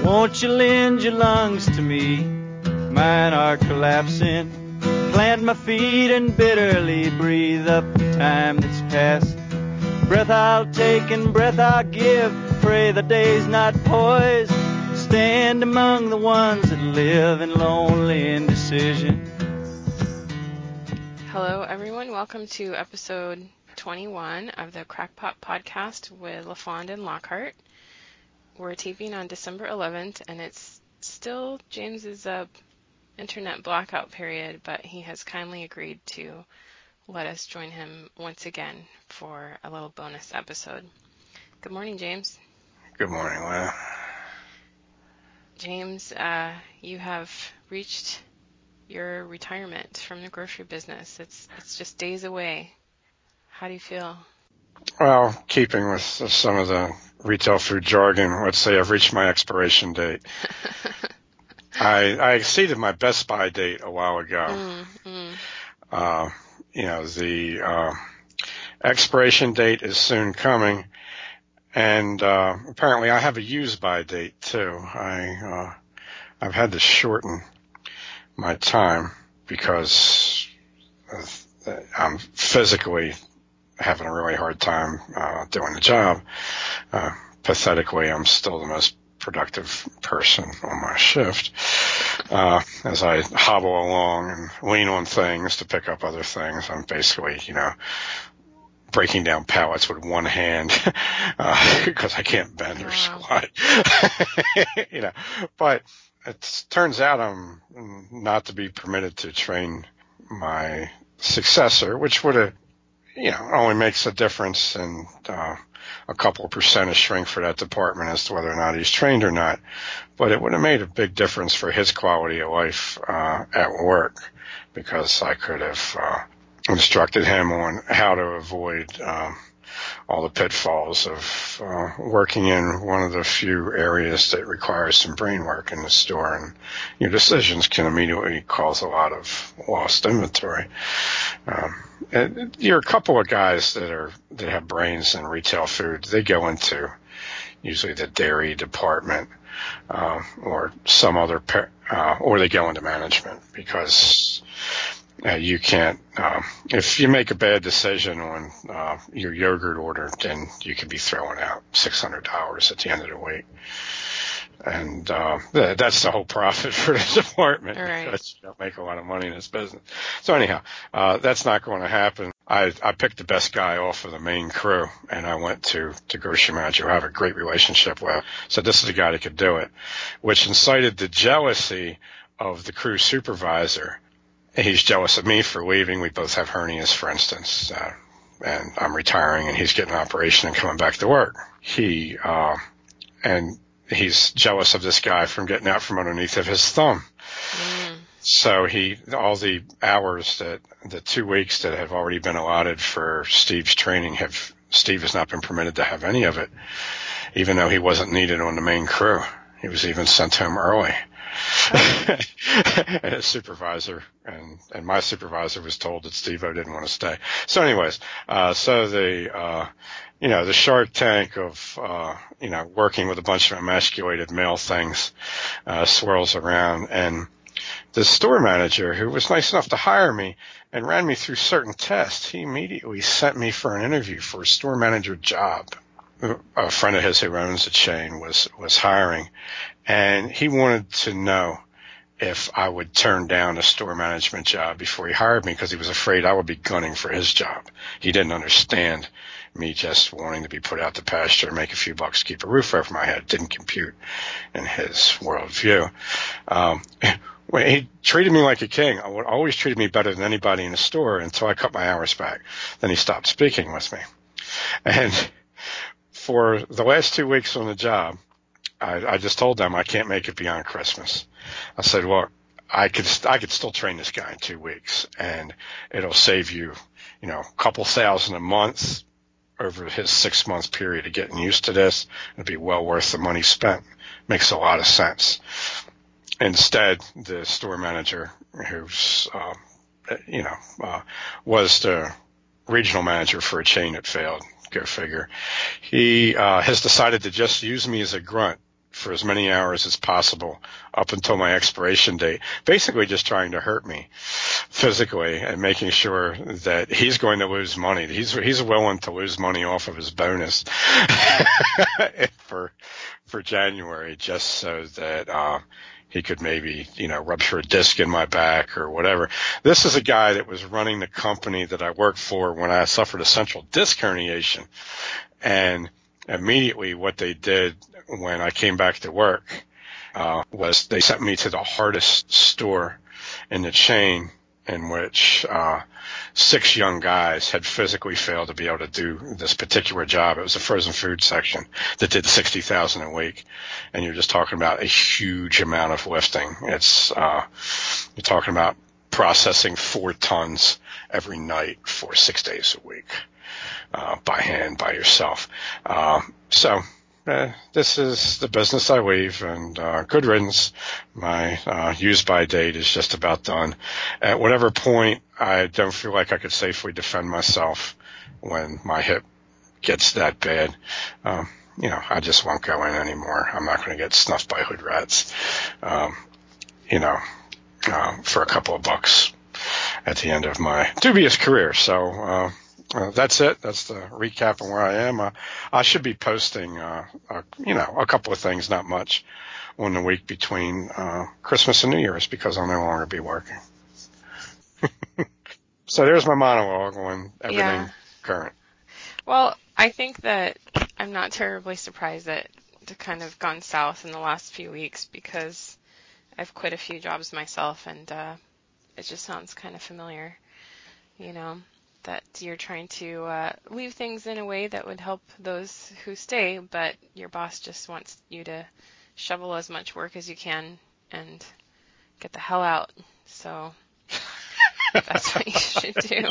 Won't you lend your lungs to me? Mine are collapsing. Plant my feet and bitterly breathe up the time that's passed. Breath I'll take and breath I'll give. Pray the day's not poised. Stand among the ones that live in lonely indecision. Hello, everyone. Welcome to episode 21 of the Crackpot Podcast with LaFond and Lockhart. We're taping on December 11th, and it's still James's internet blackout period, but he has kindly agreed to let us join him once again for a little bonus episode. Good morning, James. Good morning, Lana. James, you have reached your retirement from the grocery business. It's just days away. How do you feel? Well, keeping with some of the retail food jargon, let's say I've reached my expiration date. I exceeded my Best Buy date a while ago. The expiration date is soon coming, and apparently I have a use by date too. I've had to shorten my time because I'm physically having a really hard time doing the job. Pathetically, I'm still the most productive person on my shift as I hobble along and lean on things to pick up other things. I'm basically, breaking down pallets with one hand because I can't bend or squat. But it turns out I'm not to be permitted to train my successor, which would have only makes a difference in a couple of percent of shrink for that department as to whether or not he's trained or not. But it would have made a big difference for his quality of life at work, because I could have instructed him on how to avoid all the pitfalls of working in one of the few areas that requires some brain work in the store, and your decisions can immediately cause a lot of lost inventory. And you're a couple of guys that have brains in retail food. They go into usually the dairy department or some other, or they go into management, because you can't, if you make a bad decision on your yogurt order, then you could be throwing out $600 at the end of the week. And that's the whole profit for the department, right? Because you don't make a lot of money in this business. So anyhow, that's not going to happen. I picked the best guy off of the main crew, and I went to grocery manager who I have a great relationship with. So this is the guy that could do it, which incited the jealousy of the crew supervisor. He's jealous of me for leaving. We both have hernias, for instance, and I'm retiring, and he's getting an operation and coming back to work. He's jealous of this guy from getting out from underneath of his thumb. So all the hours the 2 weeks that have already been allotted for Steve's training, Steve has not been permitted to have any of it, even though he wasn't needed on the main crew. He was even sent home early. And his supervisor and my supervisor was told that Steve-O didn't want to stay. So anyways, the Shark Tank of, working with a bunch of emasculated male things, swirls around. And the store manager, who was nice enough to hire me and ran me through certain tests, he immediately sent me for an interview for a store manager job. A friend of his who owns a chain was hiring, and he wanted to know if I would turn down a store management job before he hired me, because he was afraid I would be gunning for his job. He didn't understand me just wanting to be put out to pasture and make a few bucks to keep a roof over my head. It didn't compute in his worldview. He treated me like a king. Always treated me better than anybody in the store until I cut my hours back. Then he stopped speaking with me. And for the last 2 weeks on the job, I just told them I can't make it beyond Christmas. I said, well, I could still train this guy in 2 weeks, and it'll save you, a couple thousand a month over his 6 month period of getting used to this. It'd be well worth the money spent. Makes a lot of sense. Instead, the store manager, who's, was the regional manager for a chain that failed, go figure, he has decided to just use me as a grunt for as many hours as possible up until my expiration date, basically just trying to hurt me physically and making sure that he's going to lose money. He's willing to lose money off of his bonus for January just so that he could maybe, rupture a disc in my back or whatever. This is a guy that was running the company that I worked for when I suffered a central disc herniation. And immediately what they did when I came back to work was they sent me to the hardest store in the chain, in which 6 young guys had physically failed to be able to do this particular job. It was a frozen food section that did 60,000 a week, and you're just talking about a huge amount of lifting. It's you're talking about processing 4 tons every night for 6 days a week, by hand, by yourself. So this is the business I leave, and good riddance. My use-by date is just about done. At whatever point I don't feel like I could safely defend myself when my hip gets that bad, I just won't go in anymore. I'm not going to get snuffed by hood rats, for a couple of bucks at the end of my dubious career. So that's it. That's the recap of where I am. I should be posting, a couple of things, not much, on the week between Christmas and New Year's because I'll no longer be working. So there's my monologue on everything current. Well, I think that I'm not terribly surprised that it kind of gone south in the last few weeks because I've quit a few jobs myself, and it just sounds kind of familiar, that you're trying to leave things in a way that would help those who stay, but your boss just wants you to shovel as much work as you can and get the hell out. So that's what you should do.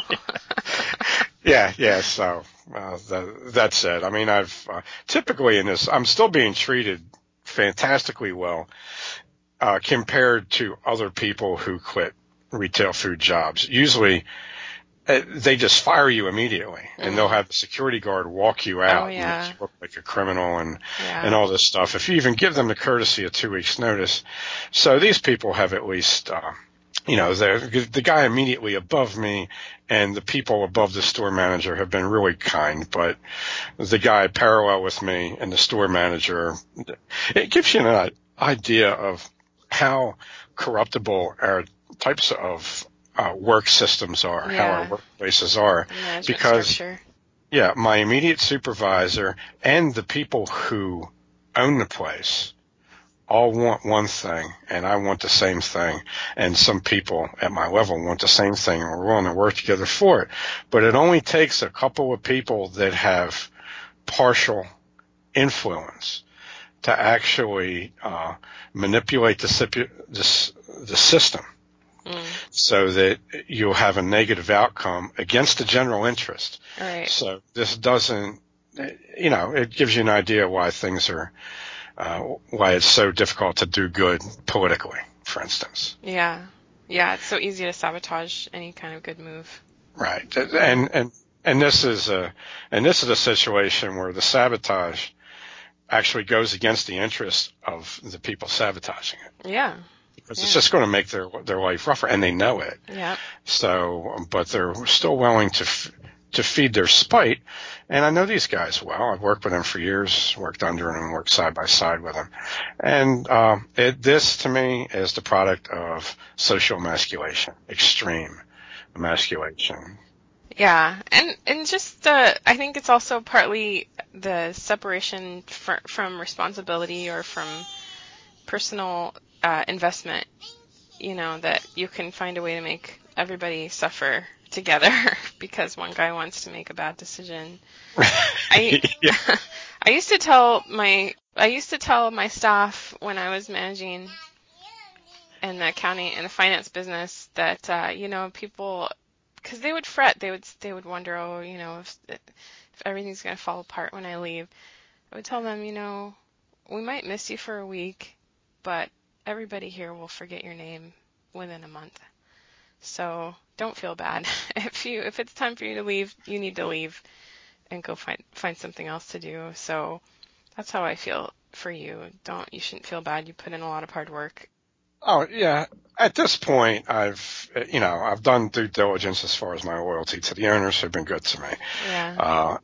Yeah. So that's it. I mean, I've typically in this, I'm still being treated fantastically well compared to other people who quit retail food jobs. Usually, they just fire you immediately, and they'll have the security guard walk you out and make you look like a criminal and all this stuff. If you even give them the courtesy of 2 weeks' notice, so these people have at least. The guy immediately above me and the people above the store manager have been really kind, but the guy parallel with me and the store manager, it gives you an idea of how corruptible our types of work systems are, how our workplaces are. Because, structure. My immediate supervisor and the people who own the place all want one thing, and I want the same thing, and some people at my level want the same thing, and we're willing to work together for it. But it only takes a couple of people that have partial influence to actually manipulate the system so that you'll have a negative outcome against the general interest. Right. So this doesn't, it gives you an idea why things are why it's so difficult to do good politically, for instance. Yeah, it's so easy to sabotage any kind of good move. Right, and this is a situation where the sabotage actually goes against the interest of the people sabotaging it. Yeah. Because it's just going to make their life rougher, and they know it. Yeah. So, but they're still willing to feed their spite. And I know these guys well. I've worked with them for years, worked under them, worked side by side with them. And this, to me, is the product of social emasculation, extreme emasculation. Yeah, and just I think it's also partly the separation from responsibility or from personal investment, that you can find a way to make everybody suffer together because one guy wants to make a bad decision. I used to tell my staff when I was managing in the accounting and the finance business that people, because they would fret, they would wonder, if everything's going to fall apart when I leave. I would tell them, we might miss you for a week, but everybody here will forget your name within a month. So don't feel bad. If it's time for you to leave, you need to leave and go find something else to do. So that's how I feel for you. You shouldn't feel bad. You put in a lot of hard work. Oh, yeah. At this point, I've done due diligence as far as my loyalty to the owners have been good to me. Yeah.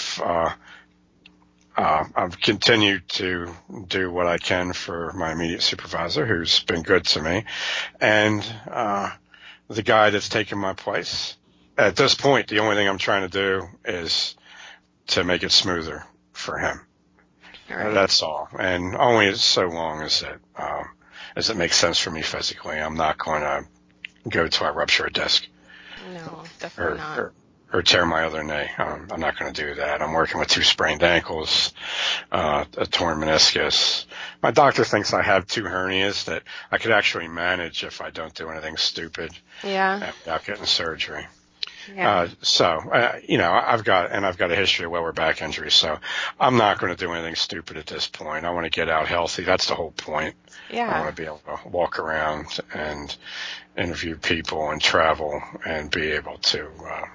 I've continued to do what I can for my immediate supervisor, who's been good to me, and the guy that's taken my place. At this point, the only thing I'm trying to do is to make it smoother for him. Right. That's all, and only so long as it makes sense for me physically. I'm not going to go till I rupture a disc. No, definitely not. Or tear my other knee. I'm not going to do that. I'm working with 2 sprained ankles, a torn meniscus. My doctor thinks I have 2 hernias that I could actually manage if I don't do anything stupid. Yeah. Without getting surgery. Yeah. I've got a history of lower back injuries, so I'm not going to do anything stupid at this point. I want to get out healthy. That's the whole point. Yeah. I want to be able to walk around and interview people and travel and be able to,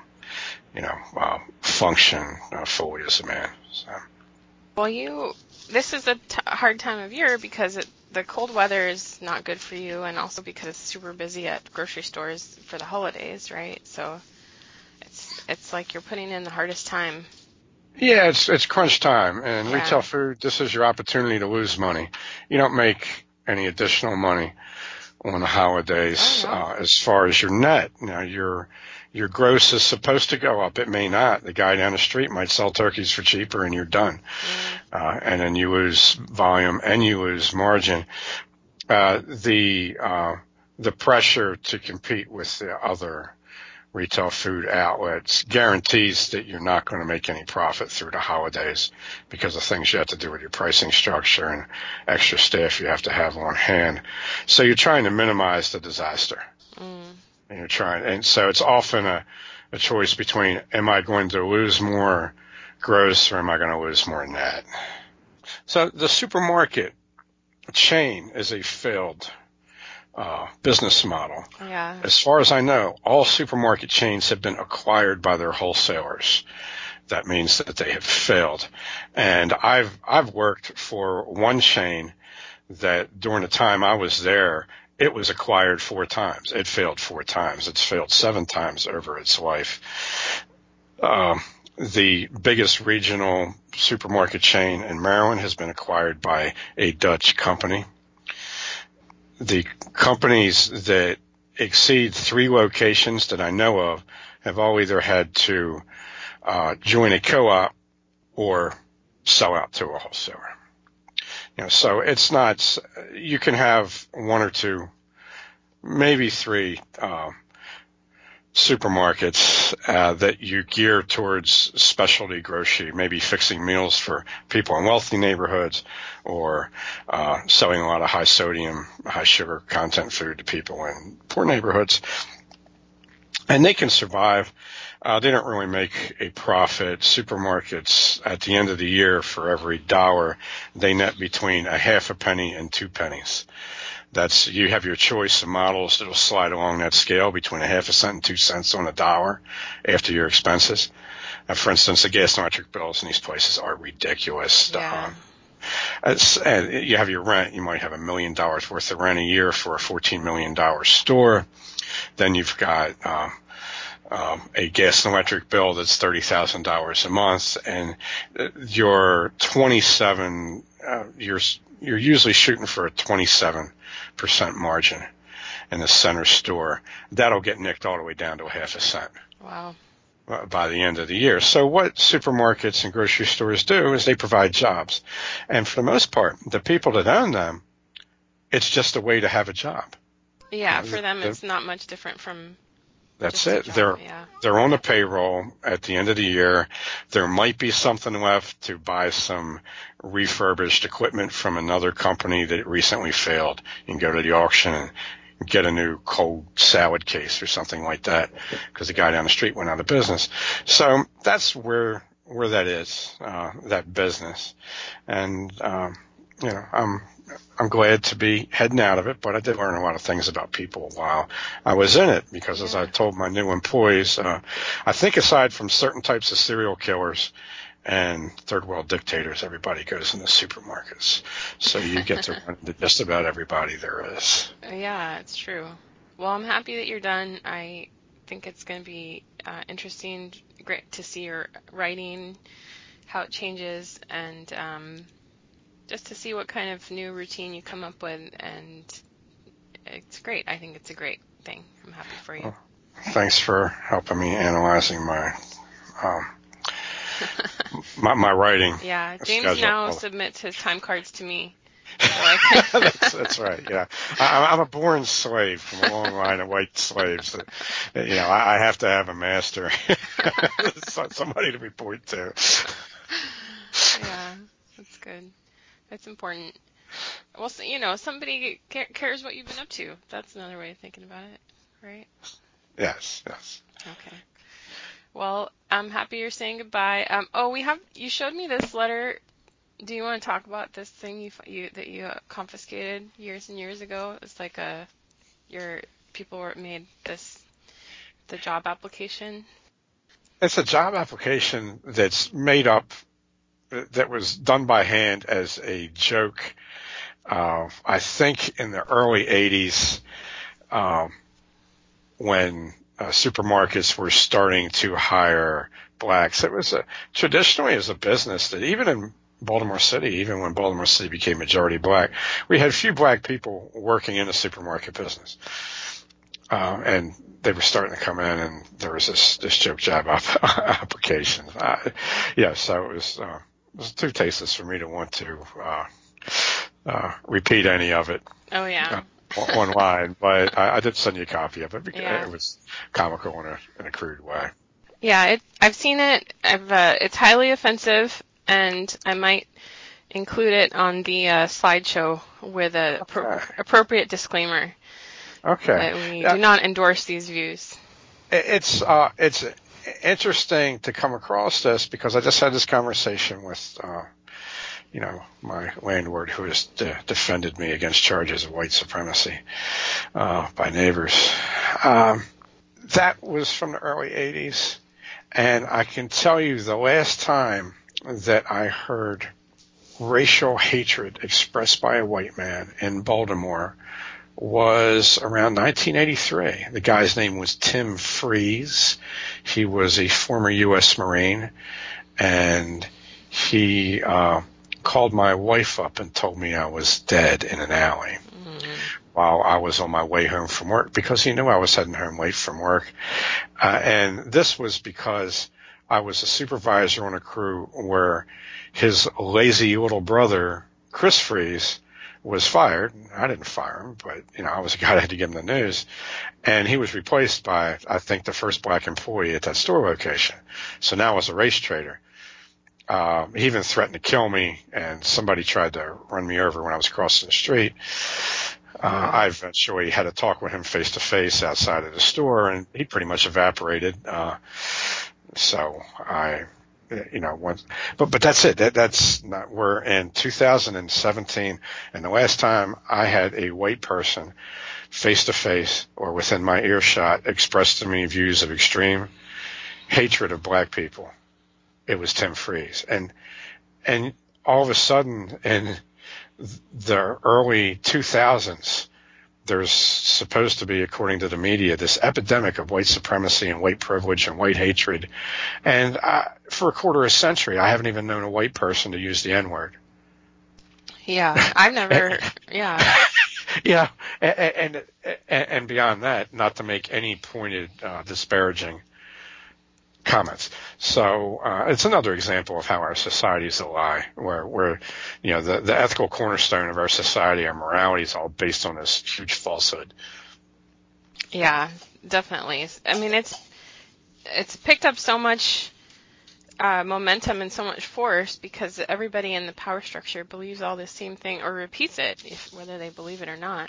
function fully as a man. So. Well, this is a hard time of year because the cold weather is not good for you, and also because it's super busy at grocery stores for the holidays, right? So it's like you're putting in the hardest time. Yeah, it's crunch time, and Yeah. Retail food, this is your opportunity to lose money. You don't make any additional money on the holidays. Oh, no. As far as your net. Now, your gross is supposed to go up. It may not. The guy down the street might sell turkeys for cheaper, and you're done. And then you lose volume and you lose margin. The pressure to compete with the other retail food outlets guarantees that you're not going to make any profit through the holidays because of things you have to do with your pricing structure and extra staff you have to have on hand. So you're trying to minimize the disaster. And so it's often a choice between, am I going to lose more gross or am I going to lose more net? So the supermarket chain is a failed business model. Yeah. As far as I know, all supermarket chains have been acquired by their wholesalers. That means that they have failed. And I've worked for one chain that during the time I was there, it was acquired 4 times. It failed 4 times. It's failed 7 times over its life. The biggest regional supermarket chain in Maryland has been acquired by a Dutch company. The companies that exceed 3 locations that I know of have all either had to join a co-op or sell out to a wholesaler. So it's not, you can have 1 or 2, maybe 3 supermarkets that you gear towards specialty grocery, maybe fixing meals for people in wealthy neighborhoods or selling a lot of high sodium, high sugar content food to people in poor neighborhoods. And they can survive. They don't really make a profit. Supermarkets, at the end of the year, for every $1, they net between a half a penny and 2 pennies. You have your choice of models that'll slide along that scale between a half a cent and 2 cents on $1 after your expenses. For instance, the gas and electric bills in these places are ridiculous. Yeah. And you have your rent. You might have $1 million worth of rent a year for a $14 million store. Then you've got a gas and electric bill that's $30,000 a month, and you're 27. You're usually shooting for a 27% margin in the center store. That'll get nicked all the way down to a half a cent. Wow. By the end of the year. So what supermarkets and grocery stores do is they provide jobs. And for the most part, the people that own them, it's just a way to have a job. Yeah, for them it's not much different from That's just it. a job. They're on the payroll at the end of the year. There might be something left to buy some refurbished equipment from another company that recently failed. You can go to the auction and get a new cold salad case or something like that because the guy down the street went out of business. So that's where that is, that business. And, I'm glad to be heading out of it, but I did learn a lot of things about people while I was in it because as I told my new employees, I think aside from certain types of serial killers and third world dictators, everybody goes into supermarkets. So you get to run into just about everybody there is. Yeah, it's true. Well, I'm happy that you're done. I think it's going to be interesting, great to see your writing, how it changes, and just to see what kind of new routine you come up with. And it's great. I think it's a great thing. I'm happy for you. Well, thanks for helping me analyzing my my writing. Yeah, James schedule. now submits his time cards to me. So That's right. Yeah, I'm a born slave from a long line of white slaves. I have to have a master, somebody to report to. Yeah, that's good. That's important. Well, somebody cares what you've been up to. That's another way of thinking about it, right? Yes. Okay. Well, I'm happy you're saying goodbye. You showed me this letter. Do you want to talk about this thing that you confiscated years and years ago? It's like made the job application. It's a job application that's made up, that was done by hand as a joke. I think in the early 80s, when supermarkets were starting to hire blacks, it was traditionally as a business that even in Baltimore City, even when Baltimore City became majority black, we had few black people working in the supermarket business. And they were starting to come in, and there was this joke job application. So it was too tasteless for me to want to repeat any of it. Oh yeah. Online, but I did send you a copy of it because Yeah. it was comical in a crude way. Yeah, I've seen it. It's highly offensive, and I might include it on the slideshow with a appropriate disclaimer. Okay. That we do not endorse these views. It's interesting to come across this because I just had this conversation with my landlord who has defended me against charges of white supremacy by neighbors. That was from the early 80s, and I can tell you the last time that I heard racial hatred expressed by a white man in Baltimore was around 1983. The guy's name was Tim Freeze. He was a former U.S. Marine, and he called my wife up and told me I was dead in an alley while I was on my way home from work, because he knew I was heading home late from work. And this was because I was a supervisor on a crew where his lazy little brother, Chris Freeze, was fired. I didn't fire him, but I was the guy that had to give him the news. And he was replaced by, I think, the first black employee at that store location. So now I was a race trader. He even threatened to kill me, and somebody tried to run me over when I was crossing the street. I eventually had a talk with him face to face outside of the store, and he pretty much evaporated. So I, but that's it. That's not, we're in 2017, and the last time I had a white person face to face or within my earshot express to me views of extreme hatred of black people, it was Tim Freeze. And all of a sudden in the early 2000s, there's supposed to be, according to the media, this epidemic of white supremacy and white privilege and white hatred. And for a quarter of a century, I haven't even known a white person to use the N-word. Yeah, I've never, yeah. Yeah, and beyond that, not to make any pointed disparaging comments. So it's another example of how our society is a lie, where the ethical cornerstone of our society, our morality, is all based on this huge falsehood. Yeah, definitely. I mean, it's picked up so much momentum and so much force because everybody in the power structure believes all the same thing or repeats it, whether they believe it or not.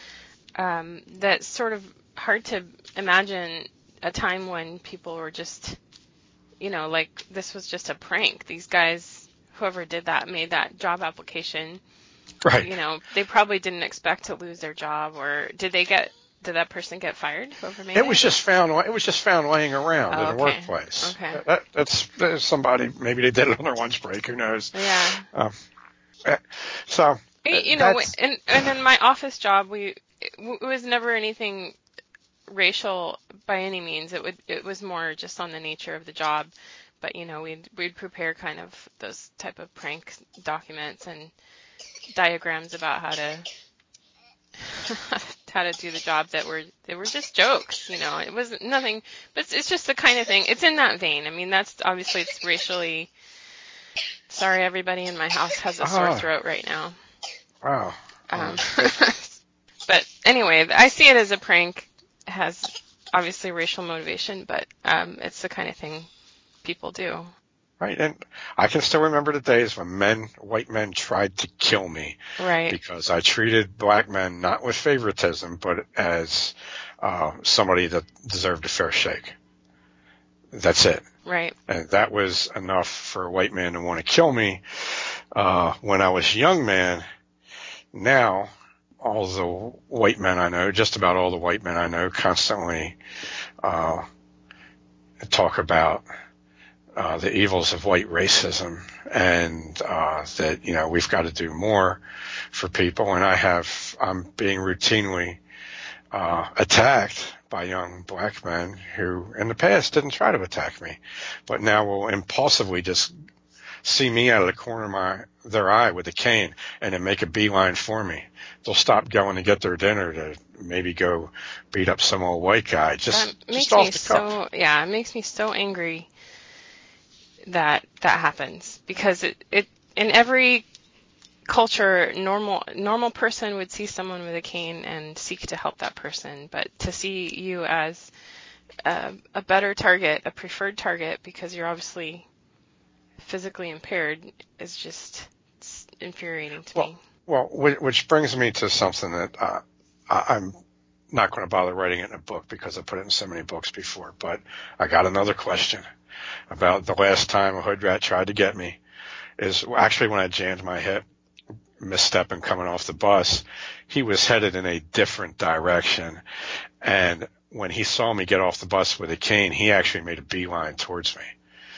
That's sort of hard to imagine a time when people were just, like this was just a prank. These guys, whoever did that, made that job application. Right. They probably didn't expect to lose their job, or did they get did that person get fired? Whoever made It was just found laying around in a okay. workplace. Okay. That's somebody, maybe they did it on their lunch break. Who knows? Yeah. So You know, and in my office job, it was never anything racial by any means. It was more just on the nature of the job. But you know, we'd prepare kind of those type of prank documents and diagrams about how to do the job they were just jokes. You know, it wasn't nothing, but it's just the kind of thing. It's in that vein. I mean, that's obviously it's racially. Sorry, everybody in my house has a sore throat right now. Wow. But anyway, I see it as a prank. It has obviously racial motivation, but it's the kind of thing people do. Right, and I can still remember the days when white men tried to kill me. Right. Because I treated black men not with favoritism, but as somebody that deserved a fair shake. That's it. Right. And that was enough for a white man to want to kill me when I was a young man. Now, all the white men I know, just about all the white men I know, constantly talk about the evils of white racism and that, you know, we've got to do more for people. And I'm being routinely attacked by young black men who in the past didn't try to attack me, but now will impulsively just see me out of the corner of their eye with a cane and then make a beeline for me. They'll stop going to get their dinner to maybe go beat up some old white guy. Just off the cuff. It makes me so angry that happens, because it in every culture, normal person would see someone with a cane and seek to help that person, but to see you as a better target, a preferred target, because you're obviously physically impaired, is just infuriating to me. Well, which brings me to something that I'm not going to bother writing it in a book because I put it in so many books before, but I got another question about the last time a hood rat tried to get me. Is actually when I jammed my hip, misstepping coming off the bus. He was headed in a different direction, and when he saw me get off the bus with a cane, he actually made a beeline towards me.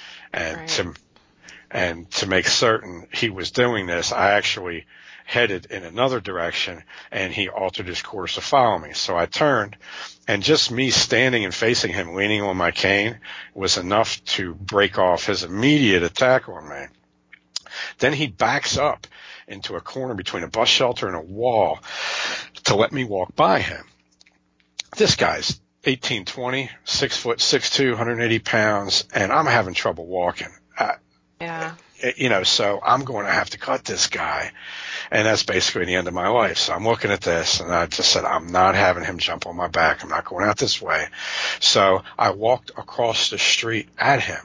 And to make certain he was doing this, I actually headed in another direction, and he altered his course to follow me. So I turned, and just me standing and facing him, leaning on my cane, was enough to break off his immediate attack on me. Then he backs up into a corner between a bus shelter and a wall to let me walk by him. This guy's 1820, 6'6'2", 180 pounds, and I'm having trouble walking. Yeah. You know, so I'm going to have to cut this guy, and that's basically the end of my life. So I'm looking at this, and I just said, I'm not having him jump on my back. I'm not going out this way. So I walked across the street at him.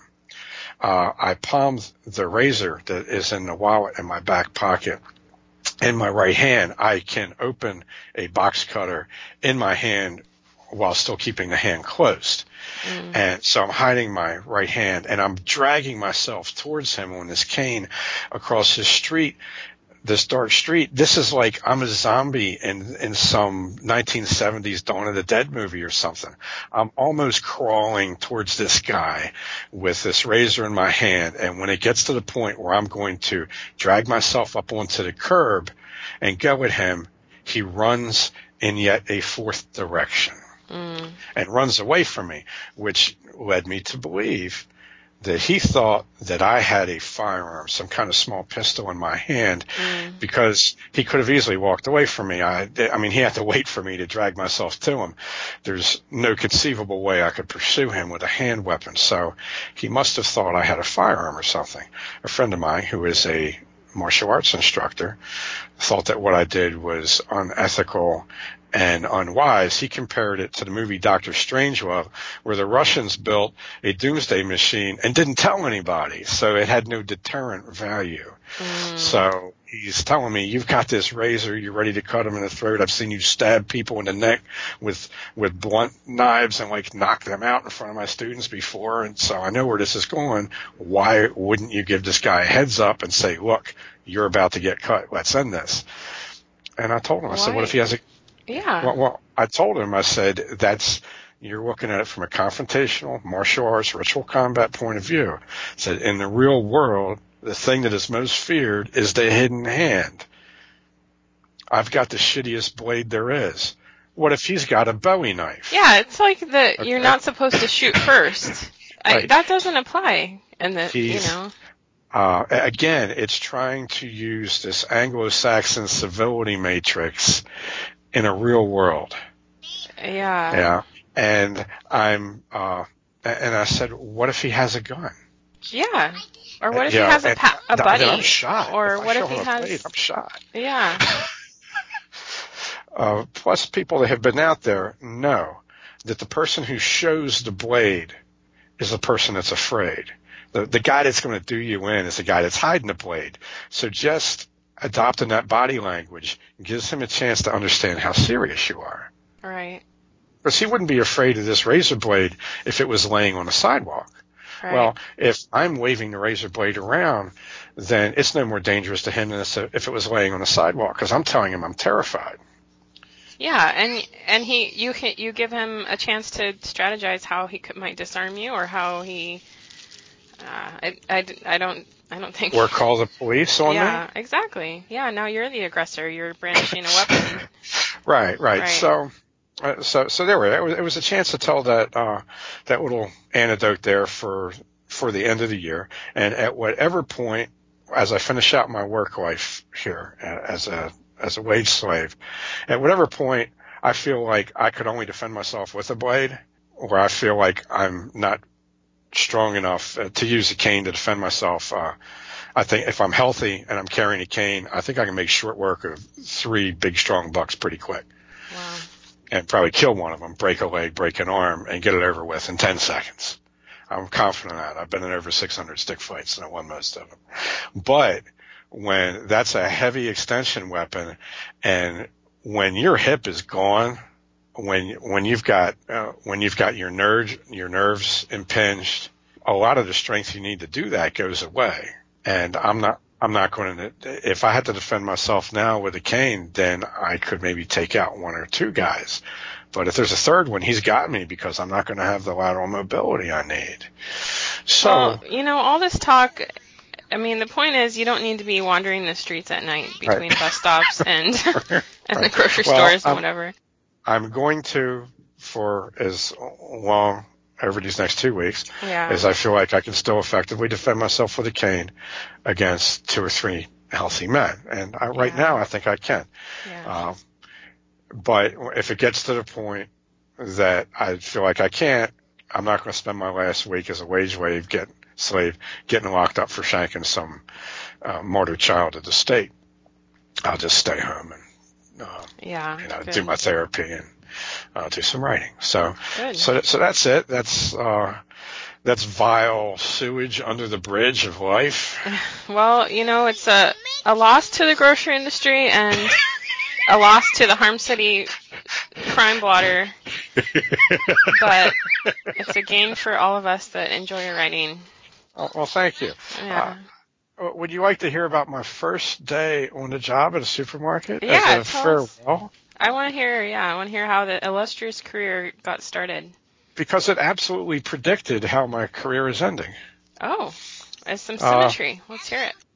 I palmed the razor that is in the wallet in my back pocket. In my right hand, I can open a box cutter in my hand while still keeping the hand closed. And so I'm hiding my right hand, and I'm dragging myself towards him on this cane across the street, this dark street. This is like I'm a zombie in some 1970s Dawn of the Dead movie or something. I'm almost crawling towards this guy with this razor in my hand, and when it gets to the point where I'm going to drag myself up onto the curb and go at him, he runs in yet a fourth direction and runs away from me, which led me to believe that he thought that I had a firearm, some kind of small pistol in my hand, because he could have easily walked away from me. I mean, he had to wait for me to drag myself to him. There's no conceivable way I could pursue him with a hand weapon. So he must have thought I had a firearm or something. A friend of mine who is a martial arts instructor thought that what I did was unethical and unwise. He compared it to the movie Dr. Strangelove, where the Russians built a doomsday machine and didn't tell anybody, so it had no deterrent value. So he's telling me, you've got this razor, you're ready to cut him in the throat. I've seen you stab people in the neck with blunt knives and like knock them out in front of my students before, and so I know where this is going. Why wouldn't you give this guy a heads up and say, look, you're about to get cut, let's end this? And I told him, I said, what if he has a Yeah. Well, I told him, I said, you're looking at it from a confrontational martial arts ritual combat point of view. I said, in the real world, the thing that is most feared is the hidden hand. I've got the shittiest blade there is. What if he's got a Bowie knife? Yeah, it's like Okay. you're not supposed to shoot first. Right. That doesn't apply. And Again, it's trying to use this Anglo-Saxon civility matrix in a real world. Yeah. Yeah. And and I said, what if he has a gun? Yeah. Or what if he has a buddy? Then I'm shot. Or what if he has? has? Blade, I'm shot. Yeah. Plus, people that have been out there know that the person who shows the blade is the person that's afraid. The guy that's going to do you in is the guy that's hiding the blade. So just adopting that body language gives him a chance to understand how serious you are. Right. Because he wouldn't be afraid of this razor blade if it was laying on the sidewalk. Right. Well, if I'm waving the razor blade around, then it's no more dangerous to him than if it was laying on the sidewalk, because I'm telling him I'm terrified. Yeah, and you give him a chance to strategize how he might disarm you, or how he. I don't think. Or call the police on me. Yeah, exactly. Yeah, now you're the aggressor. You're brandishing a weapon. Right. So there we go. It was a chance to tell that little anecdote there for the end of the year, and at whatever point, as I finish out my work life here as a wage slave, at whatever point I feel like I could only defend myself with a blade, or I feel like I'm not strong enough to use a cane to defend myself. I think if I'm healthy and I'm carrying a cane, I think I can make short work of 3 big strong bucks pretty quick. Wow. And probably kill one of them, break a leg, break an arm, and get it over with in 10 seconds. I'm confident of that. I've been in over 600 stick fights and I won most of them. But when that's a heavy extension weapon, and when your hip is gone, when you've got your nerves impinged, a lot of the strength you need to do that goes away. And I'm not going to, if I had to defend myself now with a cane, then I could maybe take out 1 or 2 guys. But if there's a third one, he's got me, because I'm not going to have the lateral mobility I need. So, well, all this talk, I mean, the point is you don't need to be wandering the streets at night between bus stops and the grocery stores and whatever. I'm going to, for as long over these next 2 weeks, as I feel like I can still effectively defend myself with a cane against 2 or 3 healthy men. And right now I think I can. Yeah. But if it gets to the point that I feel like I can't, I'm not going to spend my last week as a wage slave getting locked up for shanking some martyr child of the state. I'll just stay home and do my therapy and do some writing. So that's it. That's vile sewage under the bridge of life. Well, it's a loss to the grocery industry and a loss to the Harm City crime blotter. But it's a gain for all of us that enjoy your writing. Oh, well, thank you. Yeah. Would you like to hear about my first day on the job at a supermarket? Yeah, as a farewell? I want to hear how the illustrious career got started. Because it absolutely predicted how my career is ending. Oh, there's some symmetry. Let's hear it.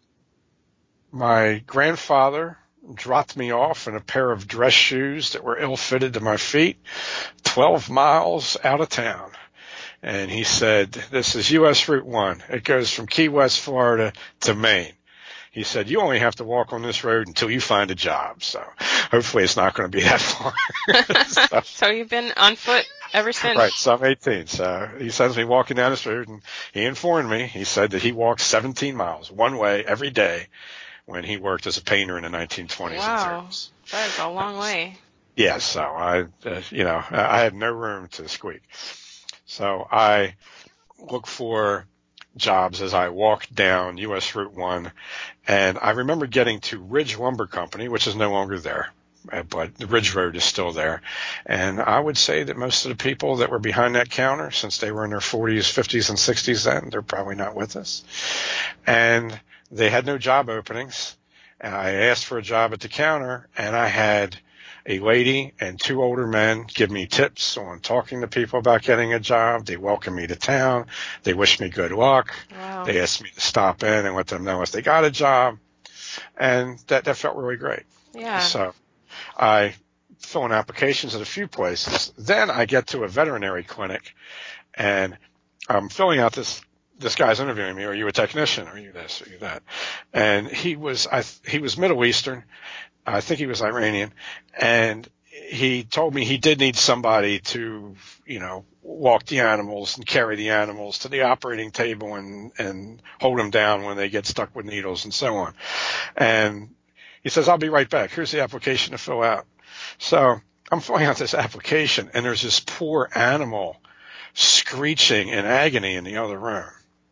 My grandfather dropped me off in a pair of dress shoes that were ill-fitted to my feet 12 miles out of town. And he said, this is U.S. Route 1. It goes from Key West, Florida to Maine. He said, you only have to walk on this road until you find a job. So hopefully it's not going to be that far. So you've been on foot ever since? Right. So I'm 18. So he sends me walking down this road, and he informed me. He said that he walked 17 miles one way every day when he worked as a painter in the 1920s and 30s. That is a long way. Yeah. So I had no room to squeak. So I look for jobs as I walked down U.S. Route 1, and I remember getting to Ridge Lumber Company, which is no longer there, but the Ridge Road is still there. And I would say that most of the people that were behind that counter, since they were in their 40s, 50s, and 60s then, they're probably not with us. And they had no job openings. And I asked for a job at the counter, and I had a lady and 2 older men give me tips on talking to people about getting a job. They welcome me to town. They wish me good luck. Wow. They ask me to stop in and let them know if they got a job. And that felt really great. Yeah. So I fill in applications at a few places. Then I get to a veterinary clinic, and I'm filling out this guy's interviewing me. Are you a technician? Are you this? Are you that? And he was Middle Eastern. I think he was Iranian. And he told me he did need somebody to, walk the animals and carry the animals to the operating table and hold them down when they get stuck with needles and so on. And he says, I'll be right back. Here's the application to fill out. So I'm filling out this application, and there's this poor animal screeching in agony in the other room.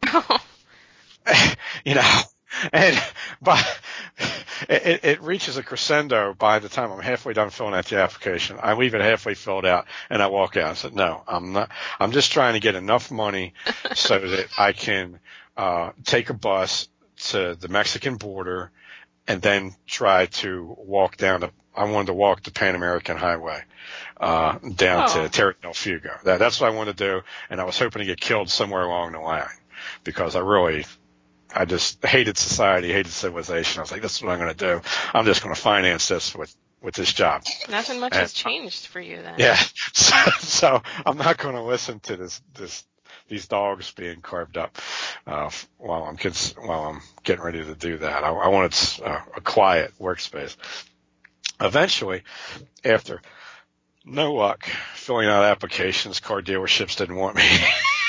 And but it reaches a crescendo by the time I'm halfway done filling out the application. I leave it halfway filled out, and I walk out. I said, no, I'm not. I'm just trying to get enough money so that I can take a bus to the Mexican border and then try to walk down I wanted to walk the Pan American Highway down to Tierra del Fuego. That's what I wanted to do, and I was hoping to get killed somewhere along the line because I just hated society, hated civilization. I was like, this is what I'm going to do. I'm just going to finance this with this job. Nothing much has changed for you then. Yeah. So I'm not going to listen to these dogs being carved up while I'm getting ready to do that. I wanted a quiet workspace. Eventually, after no luck filling out applications, car dealerships didn't want me.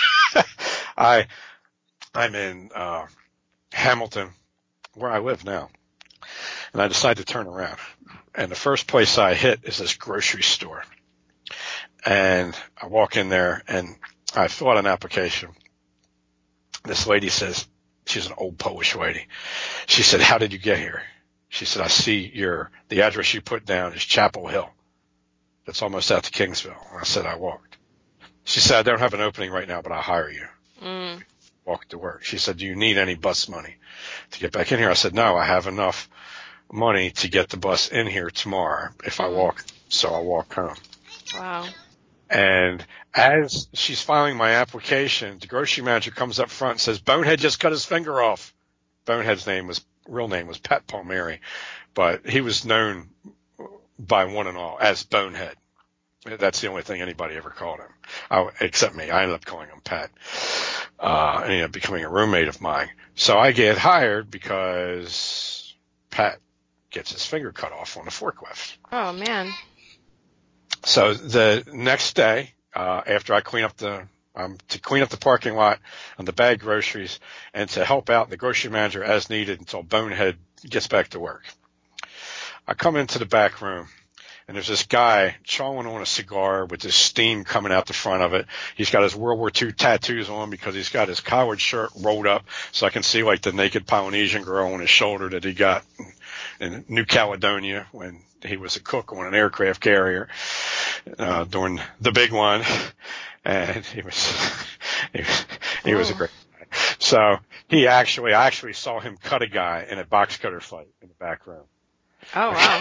I'm in Hamilton, where I live now, and I decide to turn around. And the first place I hit is this grocery store. And I walk in there and I fill out an application. This lady says, she's an old Polish lady. She said, how did you get here? She said, I see the address you put down is Chapel Hill. That's almost out to Kingsville. And I said, I walked. She said, I don't have an opening right now, but I'll hire you. Walk to work. She said, do you need any bus money to get back in here? I said, no, I have enough money to get the bus in here tomorrow if I walk. So I'll walk home. Wow. And as she's filing my application, the grocery manager comes up front and says, Bonehead just cut his finger off. Bonehead's real name was Pat Palmieri, but he was known by one and all as Bonehead. That's the only thing anybody ever called him, except me. I ended up calling him Pat. And ended up becoming a roommate of mine. So I get hired because Pat gets his finger cut off on the forklift. Oh, man. So the next day, after I clean up the parking lot and the bag groceries and to help out the grocery manager as needed until Bonehead gets back to work, I come into the back room. And there's this guy chawing on a cigar with this steam coming out the front of it. He's got his World War II tattoos on because he's got his collared shirt rolled up so I can see like the naked Polynesian girl on his shoulder that he got in New Caledonia when he was a cook on an aircraft carrier during the big one. And he was a great guy. So I actually saw him cut a guy in a box cutter fight in the back room. Oh, wow.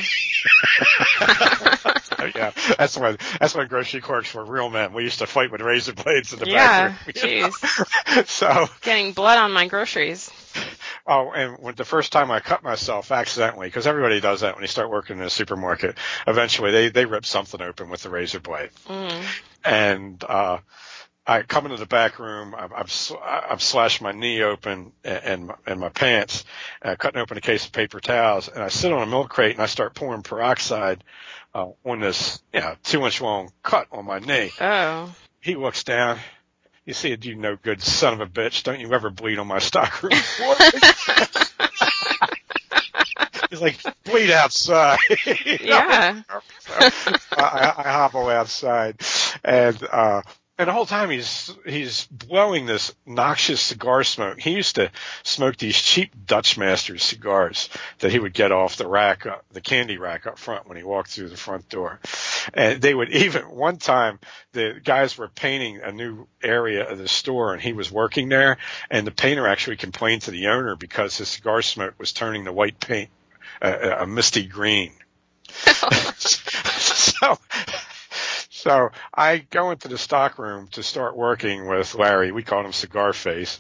Yeah, that's when grocery clerks were real men. We used to fight with razor blades in the back room. Yeah, jeez. So getting blood on my groceries. Oh, and when the first time I cut myself accidentally, because everybody does that when you start working in a supermarket, eventually they rip something open with the razor blade. And I come into the back room. I've slashed my knee open and my pants, cutting open a case of paper towels, and I sit on a milk crate and I start pouring peroxide on this 2-inch long cut on my knee. Oh. He looks down. You see it, you no good son of a bitch. Don't you ever bleed on my stockroom floor. He's like, bleed outside. Yeah. So I hobble outside and the whole time he's blowing this noxious cigar smoke. He used to smoke these cheap Dutch Masters cigars that he would get off the candy rack up front when he walked through the front door. And they would one time the guys were painting a new area of the store and he was working there, and the painter actually complained to the owner because his cigar smoke was turning the white paint a misty green. So I go into the stockroom to start working with Larry. We called him Cigar Face.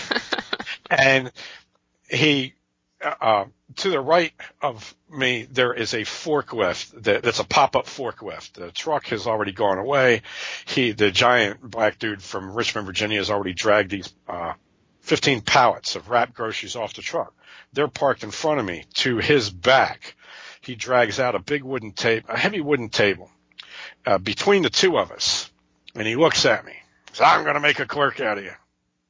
And he, to the right of me, there is a forklift that's a pop-up forklift. The truck has already gone away. The giant black dude from Richmond, Virginia, has already dragged these 15 pallets of wrapped groceries off the truck. They're parked in front of me. To his back, he drags out a heavy wooden table between the two of us, and he looks at me. He says, "I'm going to make a clerk out of you."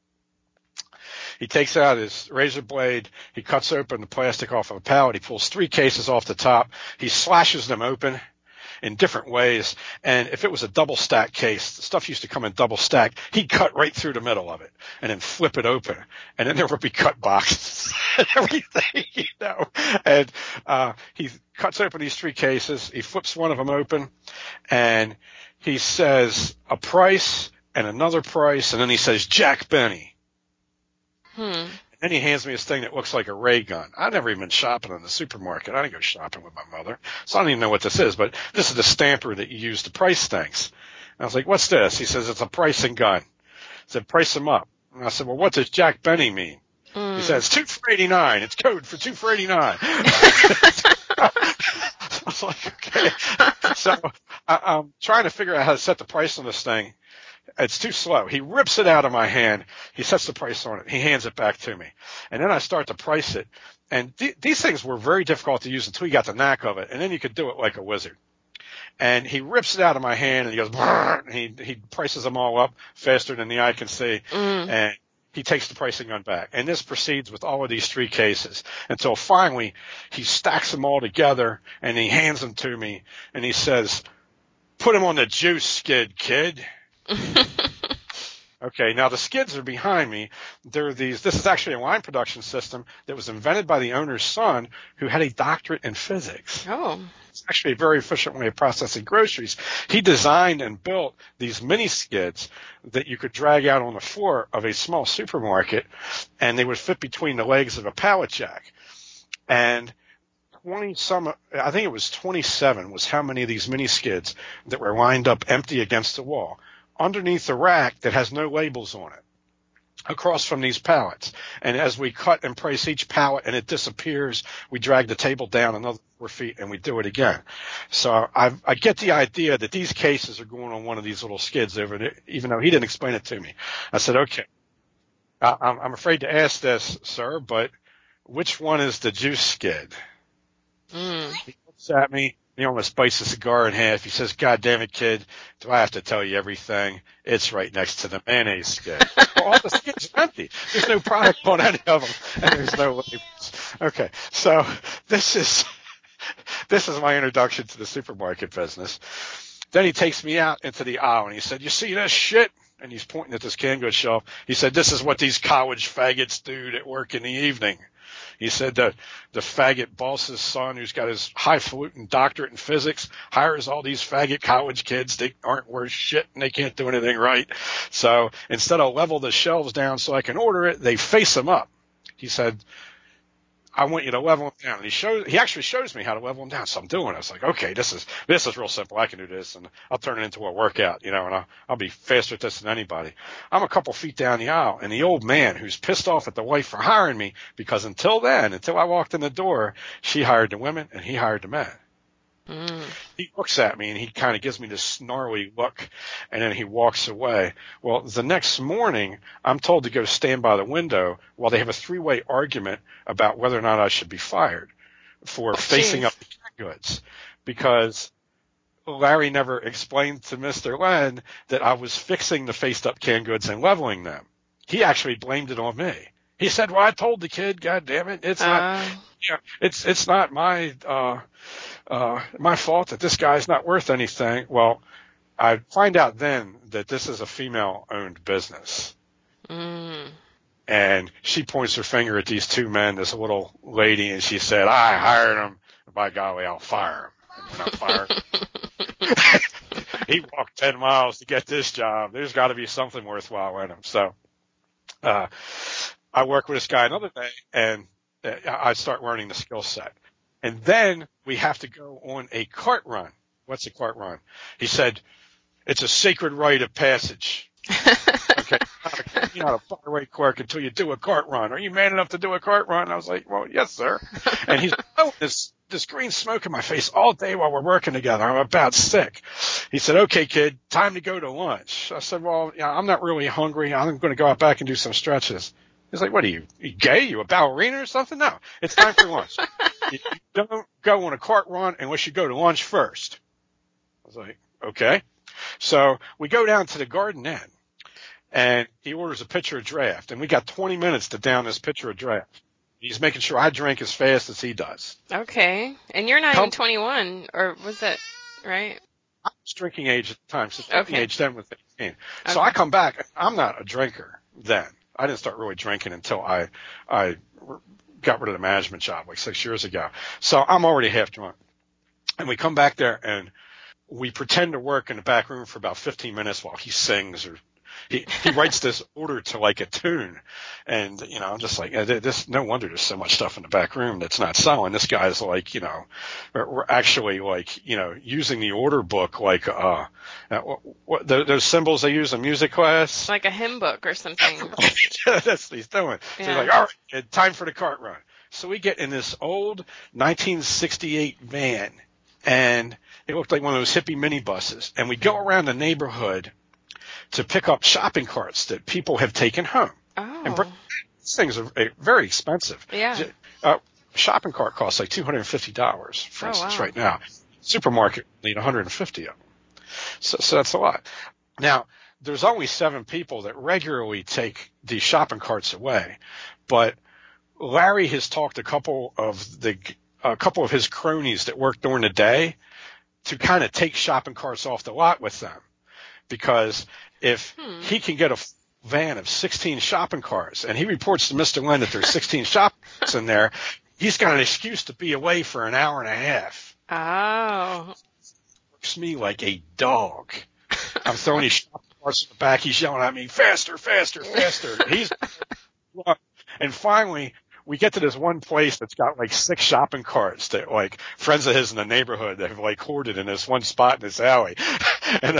He takes out his razor blade. He cuts open the plastic off of a pallet. He pulls 3 cases off the top. He slashes them open in different ways. And if it was a double stack case, the stuff used to come in double stack, he'd cut right through the middle of it and then flip it open. And then there would be cut boxes and everything, And, he cuts open these 3 cases. He flips one of them open and he says a price and another price. And then he says, "Jack Benny." And then he hands me this thing that looks like a ray gun. I've never even been shopping in the supermarket. I didn't go shopping with my mother, so I don't even know what this is. But this is the stamper that you use to price things. And I was like, "What's this?" He says, "It's a pricing gun." I said, "Price them up." And I said, "Well, what does Jack Benny mean?" He says, 2 for $89. It's code for 2 for $89. I was like, okay. So I'm trying to figure out how to set the price on this thing. It's too slow. He rips it out of my hand. He sets the price on it. He hands it back to me. And then I start to price it. And these things were very difficult to use until you got the knack of it. And then you could do it like a wizard. And he rips it out of my hand and he goes, and he prices them all up faster than the eye can see. And he takes the pricing gun back. And this proceeds with all of these 3 cases until finally he stacks them all together and he hands them to me. And he says, "Put them on the juice skid, kid." Okay, now the skids are behind me. This is actually a line production system that was invented by the owner's son who had a doctorate in physics. Oh. It's actually a very efficient way of processing groceries. He designed and built these mini skids that you could drag out on the floor of a small supermarket, and they would fit between the legs of a pallet jack. And I think it was 27 was how many of these mini skids that were lined up empty against the wall underneath a rack that has no labels on it across from these pallets. And as we cut and price each pallet and it disappears, we drag the table down another 4 feet and we do it again. So I get the idea that these cases are going on one of these little skids over there, even though he didn't explain it to me. I said, "Okay, I'm afraid to ask this, sir, but which one is the juice skid?" He looks at me. He almost bites the cigar in half. He says, "God damn it, kid. Do I have to tell you everything? It's right next to the mayonnaise skid." Well, all the skids are empty. There's no product on any of them, and there's no labels. Okay, so this is my introduction to the supermarket business. Then he takes me out into the aisle, and he said, "You see this shit?" And he's pointing at this canned goods shelf. He said, "This is what these college faggots do at work in the evening." He said that the faggot boss's son, who's got his highfalutin doctorate in physics, hires all these faggot college kids. They aren't worth shit and they can't do anything right. So instead of level the shelves down so I can order it, they face them up. He said, "I want you to level them down." And he actually shows me how to level them down. So I'm doing it. I was like, okay, this is real simple. I can do this and I'll turn it into a workout, and I'll be faster at this than anybody. I'm a couple feet down the aisle, and the old man who's pissed off at the wife for hiring me, because until I walked in the door, she hired the women and he hired the men. He looks at me and he kind of gives me this snarly look, and then he walks away. Well, the next morning, I'm told to go stand by the window while they have a 3-way argument about whether or not I should be fired for facing up the canned goods, because Larry never explained to Mr. Len that I was fixing the faced up canned goods and leveling them. He actually blamed it on me. He said, "Well, I told the kid, God damn it, it's not my fault that this guy's not worth anything." Well, I find out then that this is a female-owned business. And she points her finger at these 2 men, this little lady, and she said, "I hired him. By golly, I'll fire him." And when I fired him, he walked 10 miles to get this job. There's got to be something worthwhile in him. So I work with this guy another day, and I start learning the skill set. And then we have to go on a cart run what's a cart run? He said, it's a sacred rite of passage. Okay, you're not a faraway clerk until you do a cart run. Are you man enough to do a cart run? I was like, well, yes, sir. And he's this green smoke in my face all day while we're working together. I'm about sick. He said, okay, kid, time to go to lunch. I said, well, yeah, I'm not really hungry. I'm going to go out back and do some stretches. He's like, what are you gay? You a ballerina or something? No, it's time for lunch. You don't go on a cart run unless you go to lunch first. I was like, okay. So we go down to the Garden Inn, and he orders a pitcher of draft, and we got 20 minutes to down this pitcher of draft. He's making sure I drink as fast as he does. Okay. And you're not even 21, or was that right? I was drinking age at the time, so drinking age then was 18. So Okay. I come back. I'm not a drinker then. I didn't start really drinking until I got rid of the management job like 6 years ago. So I'm already half drunk. And we come back there, and we pretend to work in the back room for about 15 minutes while he sings or he writes this order to like a tune. And, you know, I'm just like, this, no wonder there's so much stuff in the back room that's not selling. This guy's like, you know, we're actually like, you know, using the order book like, those symbols they use in music class. Like a hymn book or something. That's what he's doing. So Yeah. he's like, all right, kid, time for the cart run. So we get in this old 1968 van, and it looked like one of those hippie minibuses. And we go around the neighborhood to pick up shopping carts that people have taken home. Oh. And these things are very expensive. Yeah. Shopping cart costs like $250, for instance, wow. right now. Supermarket need 150 of them. So that's a lot. Now, there's only 7 people that regularly take these shopping carts away, but Larry has talked a couple of his cronies that work during the day to kind of take shopping carts off the lot with them. Because if he can get a van of 16 shopping carts and he reports to Mr. Lynn that there's 16 shopping carts in there, he's got an excuse to be away for an hour and a half. Oh. Works me like a dog. I'm throwing these shopping carts in the back. He's yelling at me, faster, faster, faster. And finally, we get to this one place that's got like 6 shopping carts that like friends of his in the neighborhood that have like hoarded in this one spot in this alley. And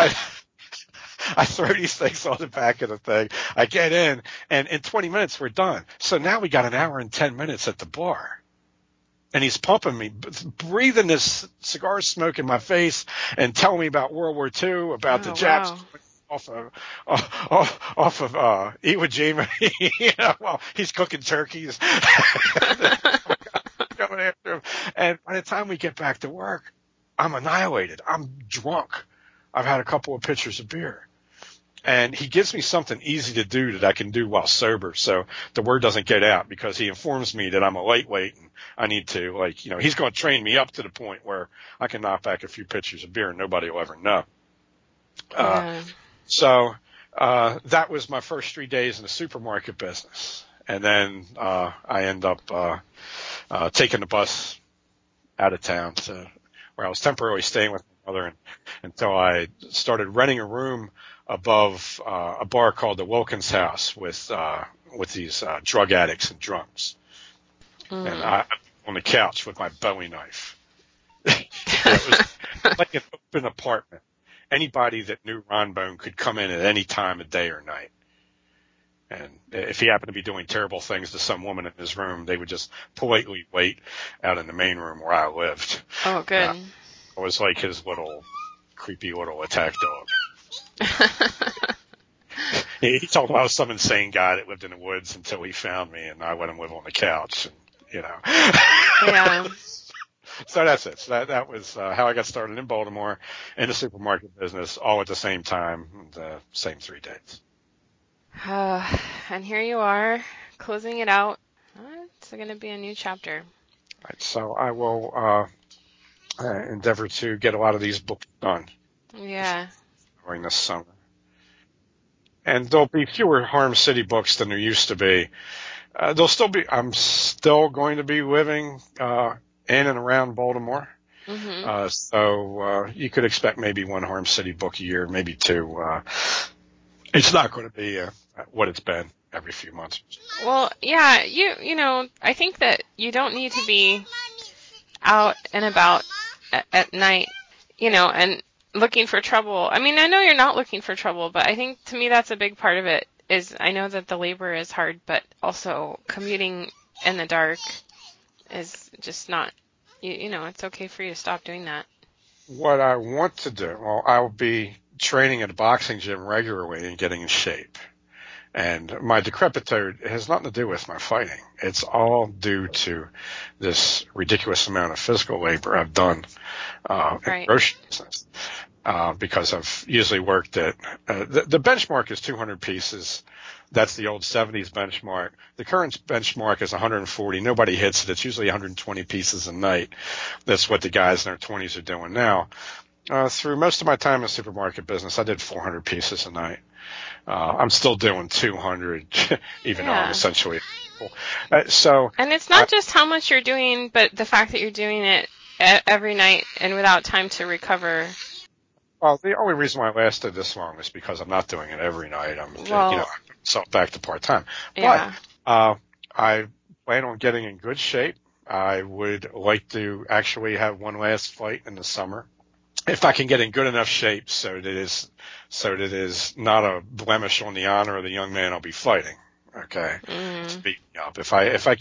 I throw these things on the back of the thing. I get in, and in 20 minutes we're done. So now we got an hour and 10 minutes at the bar. And he's pumping me, breathing this cigar smoke in my face and telling me about World War II, about the Japs. Wow. Off of Iwo Jima. You know, well, he's cooking turkeys. Coming after him. And by the time we get back to work, I'm annihilated. I'm drunk. I've had a couple of pitchers of beer. And he gives me something easy to do that I can do while sober, so the word doesn't get out, because he informs me that I'm a lightweight and I need to, like, you know, he's going to train me up to the point where I can knock back a few pitchers of beer and nobody will ever know. Yeah. So that was my first 3 days in the supermarket business. And then I end up taking the bus out of town to where I was temporarily staying with my mother until I started renting a room above a bar called the Wilkins House with these drug addicts and drunks. And I on the couch with my Bowie knife. It was like an open apartment. Anybody that knew Ron Bone could come in at any time of day or night. And if he happened to be doing terrible things to some woman in his room, they would just politely wait out in the main room where I lived. Oh, good. I was like his little creepy little attack dog. He told me I was some insane guy that lived in the woods until he found me, and I let him live on the couch. And, you know. Yeah. So that's it. So that was how I got started in Baltimore in the supermarket business, all at the same time, the same 3 days. And here you are, closing it out. It's going to be a new chapter. Right, so I will endeavor to get a lot of these books done. Yeah. During this summer. And there'll be fewer Harm City books than there used to be. I'm still going to be living in and around Baltimore. Mm-hmm. So you could expect maybe 1 Harm City book a year, maybe 2. It's not going to be what it's been every few months. Well, yeah, you know, I think that you don't need to be out and about at night, and looking for trouble. I mean, I know you're not looking for trouble, but I think to me that's a big part of it is I know that the labor is hard, but also commuting in the dark is just not, it's okay for you to stop doing that. What I want to do, well, I'll be training at a boxing gym regularly and getting in shape. And my decrepitude has nothing to do with my fighting. It's all due to this ridiculous amount of physical labor I've done in the grocery business. Because I've usually worked at the benchmark is 200 pieces. That's the old 70s benchmark. The current benchmark is 140. Nobody hits it. It's usually 120 pieces a night. That's what the guys in their 20s are doing now. Through most of my time in the supermarket business, I did 400 pieces a night. I'm still doing 200, even though I'm essentially And it's not just how much you're doing, but the fact that you're doing it every night and without time to recover. Well, the only reason why I lasted this long is because I'm not doing it every night. I'm back to part-time. Yeah. But I plan on getting in good shape. I would like to actually have one last fight in the summer. If I can get in good enough shape so that it is not a blemish on the honor of the young man I'll be fighting. Okay. To beat me up. If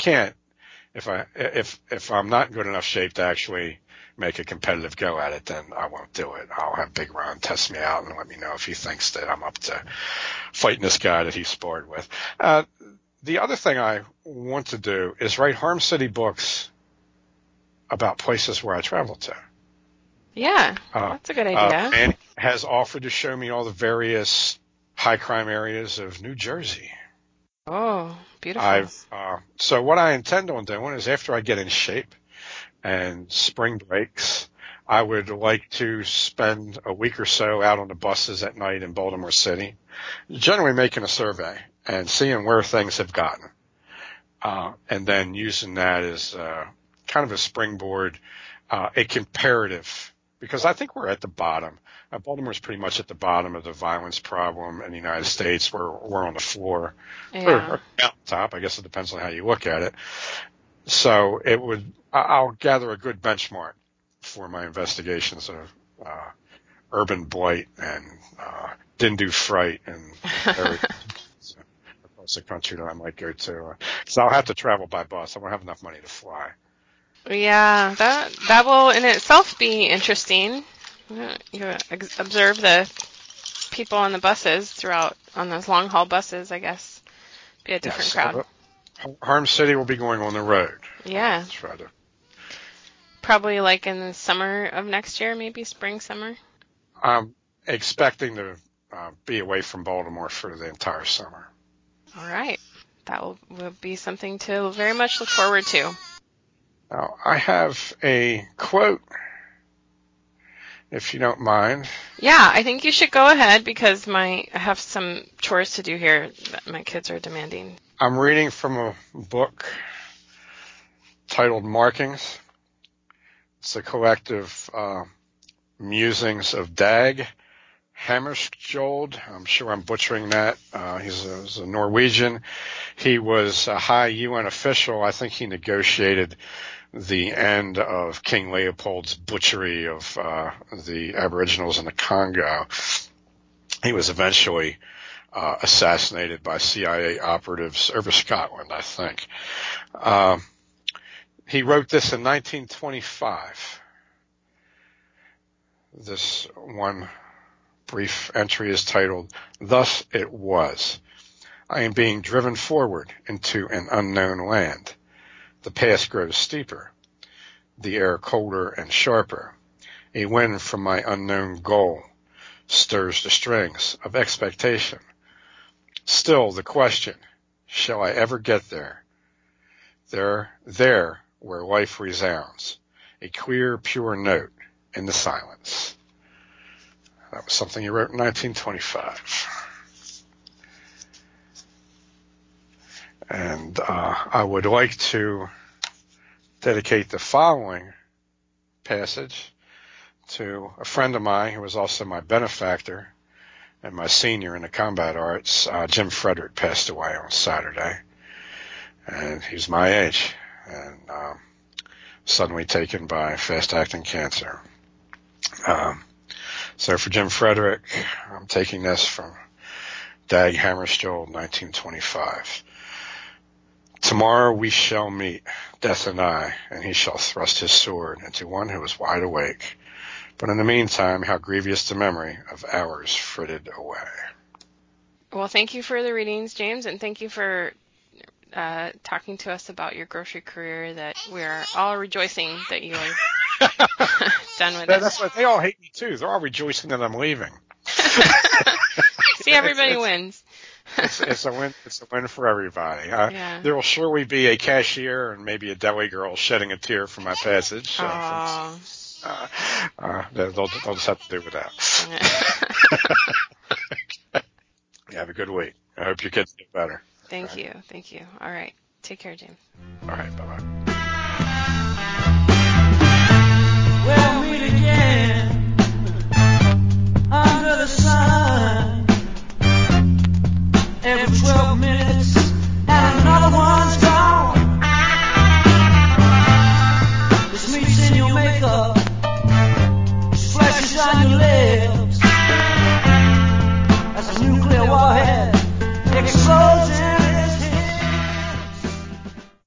I'm not in good enough shape to actually make a competitive go at it, then I won't do it. I'll have Big Ron test me out and let me know if he thinks that I'm up to fighting this guy that he sparred with. The other thing I want to do is write Harm City books about places where I travel to. Yeah, that's a good idea. And has offered to show me all the various high crime areas of New Jersey. Oh, beautiful. So what I intend on doing is after I get in shape and spring breaks, I would like to spend a week or so out on the buses at night in Baltimore City, generally making a survey and seeing where things have gotten. And then using that as kind of a springboard, a comparative, because I think we're at the bottom. Baltimore's pretty much at the bottom of the violence problem in the United States. We're on the floor or top. I guess it depends on how you look at it. So I'll gather a good benchmark for my investigations of urban blight and Dindu fright and areas across the country that I might go to. So I'll have to travel by bus. I won't have enough money to fly. Yeah, that will in itself be interesting. You observe the people on the buses on those long haul buses, I guess. Be a different crowd. Harm City will be going on the road. Yeah. Probably like in the summer of next year, maybe spring, summer. I'm expecting to be away from Baltimore for the entire summer. All right. That will be something to very much look forward to. Now, I have a quote, if you don't mind. Yeah, I think you should go ahead because I have some chores to do here that my kids are demanding. I'm reading from a book titled Markings. It's a collective musings of Dag Hammarskjöld. I'm sure I'm butchering that. He's a Norwegian. He was a high UN official. I think he negotiated the end of King Leopold's butchery of the Aboriginals in the Congo. He was eventually assassinated by CIA operatives over Scotland, I think. He wrote this in 1925. This one brief entry is titled, "Thus it was. I am being driven forward into an unknown land. The path grows steeper, the air colder and sharper. A wind from my unknown goal stirs the strings of expectation. Still the question, shall I ever get there? There where life resounds, a clear, pure note in the silence." That was something he wrote in 1925. And I would like to dedicate the following passage to a friend of mine who was also my benefactor and my senior in the combat arts. Jim Frederick passed away on Saturday, and he's my age and suddenly taken by fast-acting cancer. So for Jim Frederick, I'm taking this from Dag Hammarskjöld, 1925. Tomorrow we shall meet, death and I, and he shall thrust his sword into one who is wide awake. But in the meantime, how grievous the memory of hours frittered away. Well, thank you for the readings, James, and thank you for talking to us about your grocery career, that we're all rejoicing that you are done with it. That's why they all hate me too. They're all rejoicing that I'm leaving. See, everybody wins. It's a win. It's a win for everybody. Yeah. There will surely be a cashier and maybe a deli girl shedding a tear for my passage. They'll just have to do with that. You have a good week. I hope your kids get better. Thank you. All right. Take care, James. All right. Bye-bye. We'll meet again under the sun. Every 12 minutes and another one's gone. This meets in your makeup.